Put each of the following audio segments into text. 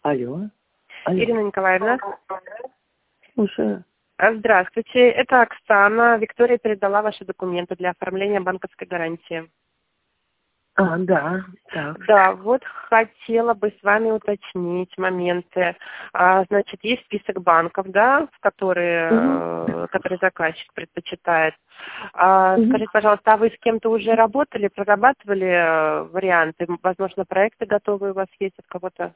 Алло. Алло. Ирина Николаевна. Слушаю. Здравствуйте, это Оксана. Виктория передала ваши документы для оформления банковской гарантии. Да, так. Да, вот хотела бы с вами уточнить моменты. Значит, есть список банков, да, в которые заказчик предпочитает. Скажите, пожалуйста, а вы с кем-то уже работали, прорабатывали варианты? Возможно, проекты готовы у вас есть от кого-то?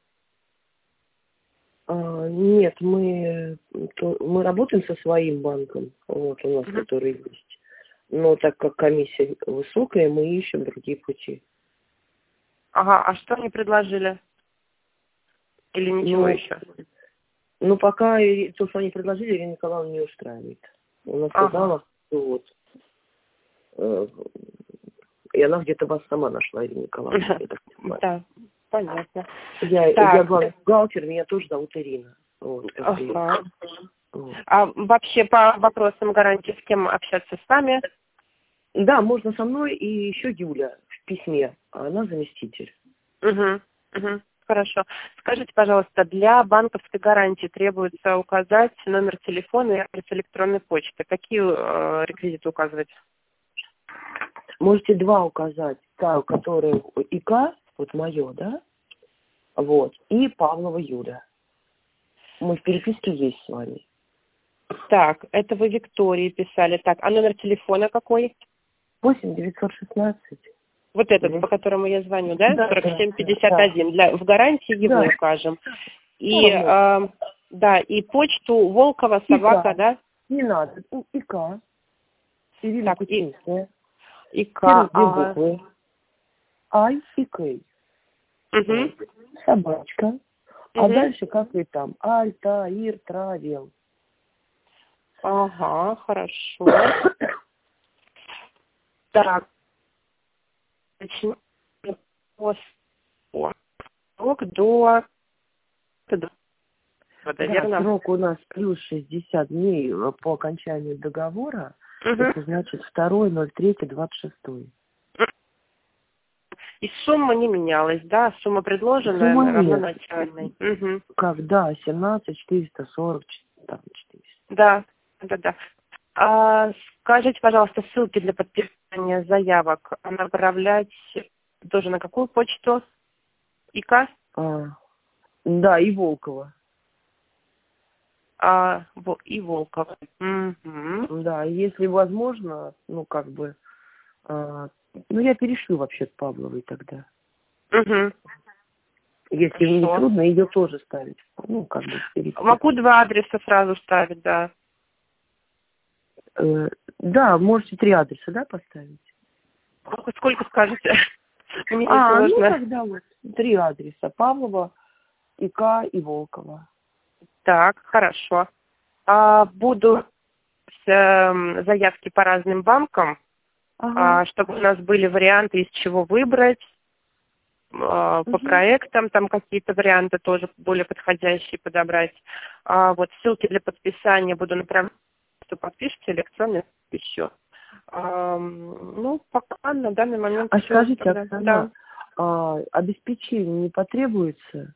Нет, мы работаем со своим банком, вот у нас, который есть. Но так как комиссия высокая, мы ищем другие пути. Ага, а что они предложили? Или ничего еще? Ну, пока то, что они предложили, Ирина Николаевна не устраивает. Она сказала, что вот. И она где-то вас сама нашла, Ирина Николаевна. Да, понятно. Я главный бухгалтер, меня тоже зовут Ирина. Вот, А вообще по вопросам гарантии с кем общаться, с вами? Да, можно со мной и еще Юля в письме, а она заместитель. Хорошо. Скажите, пожалуйста, для банковской гарантии требуется указать номер телефона и адрес электронной почты. Какие реквизиты указывать? Можете два указать. Та, которая ИК, вот мое, да? Вот. И Павлова Юля. Мы в переписке есть с вами. Так, это вы Виктории писали. Так, а номер телефона какой? 8-916. Вот этот, по которому я звоню, да? 4751. В гарантии его укажем. И, и почту Волкова, собака, да? Не надо. ИК. Ирина Кучинская. ИК. Две буквы. Ай и Кей. Собачка. А дальше как и там? Альта, Ир, Травел. Ага, хорошо. Так. Срок у нас плюс 60 дней по окончанию договора. Это значит 2.03.26. И сумма не менялась, да? Сумма предложенная равноначальной. Когда? 17 440 там 400. Да. Скажите, пожалуйста, ссылки для подписания заявок направлять тоже на какую почту? ИК? Да, и Волкова. И Волкова. Да, если возможно, я перешлю вообще Павловой тогда. Если не трудно, ее тоже ставить. Могу два адреса сразу ставить, да. Да, можете 3 адреса, да, поставить? Сколько скажете? Мне сложно. Тогда вот 3 адреса. Павлова, ИК и Волкова. Так, хорошо. Буду заявки по разным банкам, чтобы у нас были варианты, из чего выбрать. По проектам там какие-то варианты тоже более подходящие подобрать. Вот ссылки для подписания буду направлять, что подпишите электронный еще. Пока на данный момент. Скажите, Оксана, обеспечение не потребуется?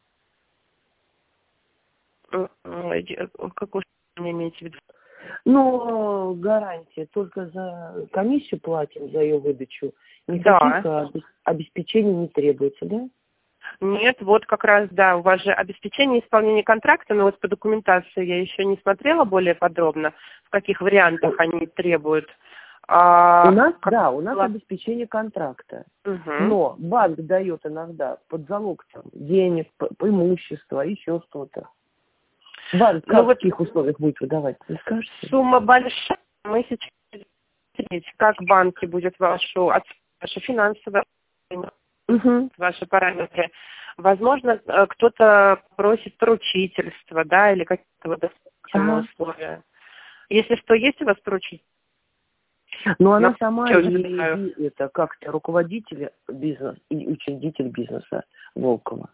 Какую вы имеете в виду? Гарантия. Только за комиссию платим, за ее выдачу. Никаких обеспечений не требуется, да? Нет, вот как раз, да, у вас же обеспечение исполнения контракта, но вот по документации я еще не смотрела более подробно, в каких вариантах они требуют. У нас обеспечение контракта. Но банк дает иногда под залог денег, имущество, еще что-то. Банк в каких условиях будет выдавать, не скажете? Сумма большая. Мы сейчас как банки будет ваши финансовые, ваши параметры. Возможно, кто-то просит поручительство, да, или какие-то дополнительные условия. Если что, есть у вас поручительство? Она сама это как-то руководитель бизнеса и учредитель бизнеса Волкова.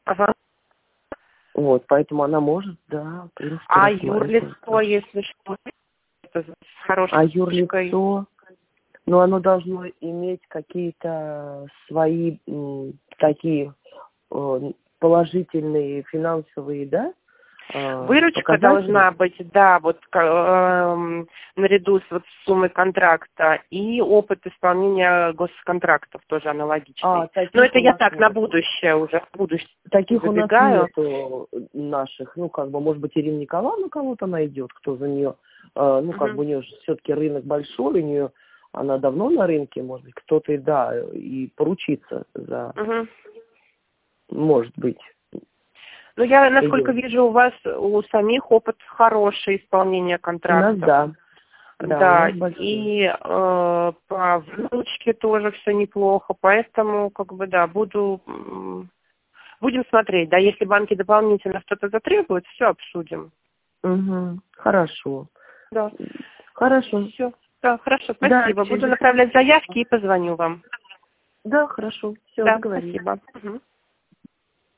Вот, поэтому она может, в принципе. Юрлицо, если что, это с хорошей юрлицо, оно должно иметь какие-то свои такие положительные финансовые, да? Выручка должна быть, да, вот наряду с вот суммой контракта, и опыт исполнения госконтрактов тоже аналогичный. Но это я так на будущее уже, в будущее таких забегаю. У нас нету наших, ну, как бы, может быть, Ирина Николаевна кого-то найдет, кто за нее, ну, как бы, у нее же все-таки рынок большой, у нее, она давно на рынке, может быть, кто-то и, да, и поручится за, может быть. Ну, я, насколько вижу, у вас, у самих опыт хороший исполнения контракта. У нас, да, и по выручке тоже все неплохо, поэтому, как бы, да, будем смотреть, да, если банки дополнительно что-то затребуют, все обсудим. Хорошо. Да. Хорошо. Все. Да, хорошо, спасибо. Да, буду направлять заявки и позвоню вам. Да, хорошо. Все, да, спасибо.